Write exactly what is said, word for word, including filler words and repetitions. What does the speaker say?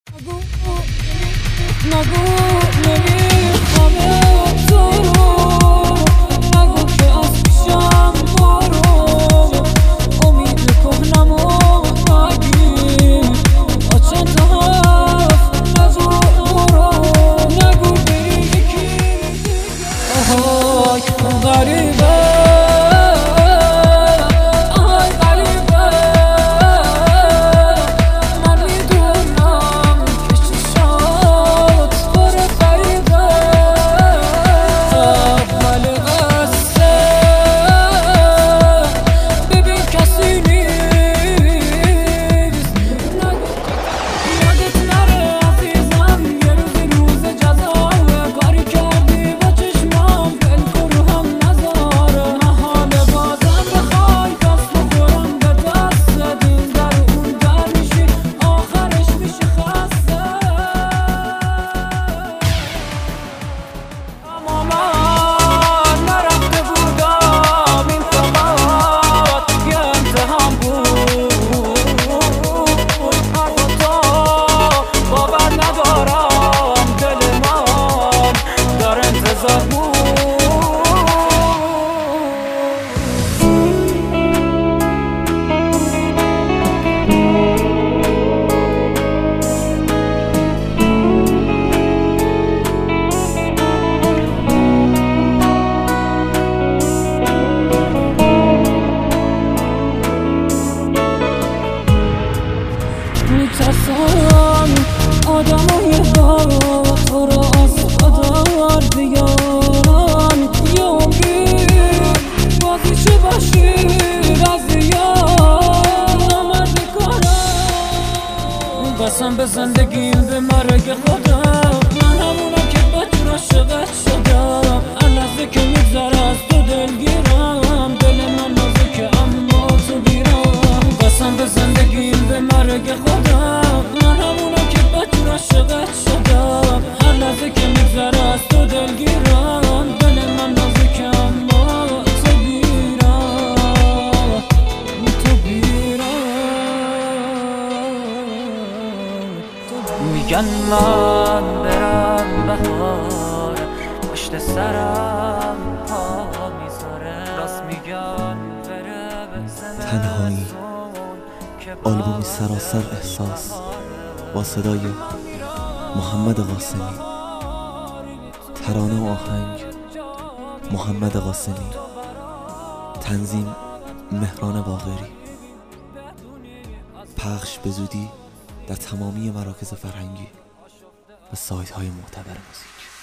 نگو نمیخوامه تو رو، نگو که از پیشم برو، امید کهنمو نگیر با چند تا حرف نگو برو، نگو بری یکی دیگه. آهای غریبه میترسم آدمای با تو رو از قدر بیارن، یه عمری بازی چه باشی از یار نمرد کارم، قسم به زندگیم به مرگ خودم، من همونم که بدون عاشقت شدم، هر لحظه که میگذره از تو دلگیرم، دل من نازکه اما تو بیرم، قسم به زندگیم به مرگ خودم، من همونم که بدون عاشقت شدم، هر لحظه که میگذره از تو دلگیرم، دل من نازکه اما تو بیرم، تو بیرم. میگن من برم بهار پشت سرم پا میذاره، راست میگن بره به تنهایی، آلبومی سراسر احساس با صدای محمد قاسمی، ترانه و آهنگ محمد قاسمی، تنظیم مهران باقری، پخش به زودی در تمامی مراکز فرهنگی و سایت های معتبر موزیک.